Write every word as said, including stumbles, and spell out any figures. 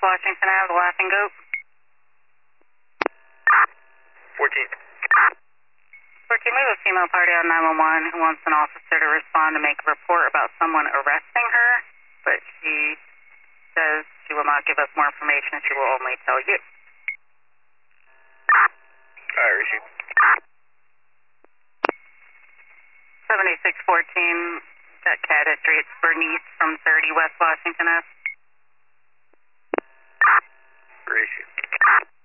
Washington Avenue, The Laughing Goat. fourteen. fourteen, we have a female party on nine one one who wants an officer to respond to make a report about someone arresting her, but she says she will not give us more information. She will only tell you. Alright, receive. seventy-six fourteen, that Caddy Street, Bernice from thirty West Washington Ave. Receive.